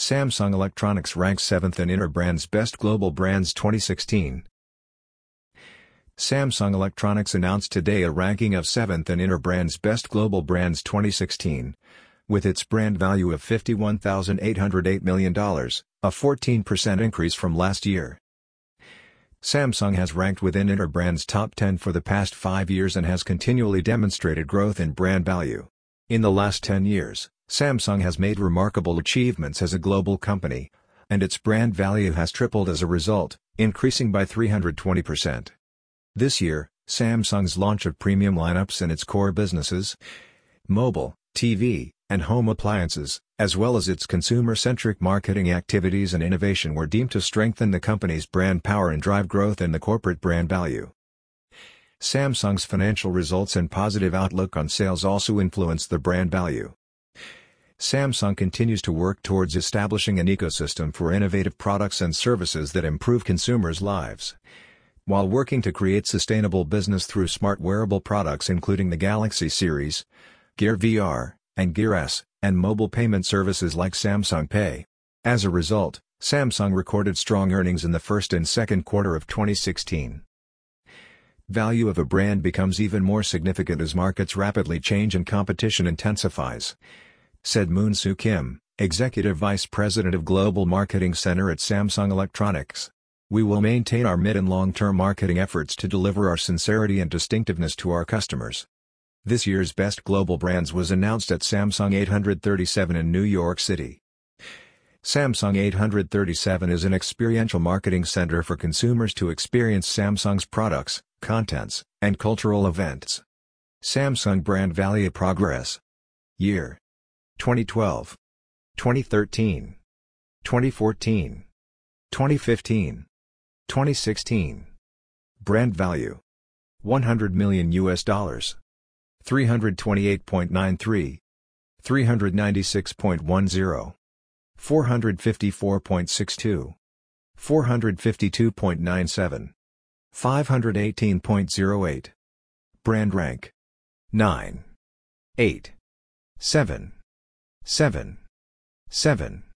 Samsung Electronics ranks 7th in Interbrand's Best Global Brands 2016. Samsung Electronics announced today a ranking of 7th in Interbrand's Best Global Brands 2016, with its brand value of $51,808 million, a 14% increase from last year. Samsung has ranked within Interbrand's top 10 for the past 5 years and has continually demonstrated growth in brand value. In the last 10 years, Samsung has made remarkable achievements as a global company, and its brand value has tripled as a result, increasing by 320%. This year, Samsung's launch of premium lineups in its core businesses, mobile, TV, and home appliances, as well as its consumer-centric marketing activities and innovation were deemed to strengthen the company's brand power and drive growth in the corporate brand value. Samsung's financial results and positive outlook on sales also influence the brand value. Samsung continues to work towards establishing an ecosystem for innovative products and services that improve consumers' lives, while working to create sustainable business through smart wearable products including the Galaxy series, Gear VR, and Gear S, and mobile payment services like Samsung Pay. As a result, Samsung recorded strong earnings in the first and second quarter of 2016. Value of a brand becomes even more significant as markets rapidly change and competition intensifies, said Moon-Soo Kim, Executive Vice President of Global Marketing Center at Samsung Electronics. We will maintain our mid- and long-term marketing efforts to deliver our sincerity and distinctiveness to our customers. This year's Best Global Brands was announced at Samsung 837 in New York City. Samsung 837 is an experiential marketing center for consumers to experience Samsung's products, contents, and cultural events. Samsung Brand Value Progress. Year: 2012, 2013, 2014, 2015, 2016. Brand value: $100 million, 328.93, 396.10, 454.62, 452.97, 518.08. Brand rank: 9, 8, 7, 7, 7.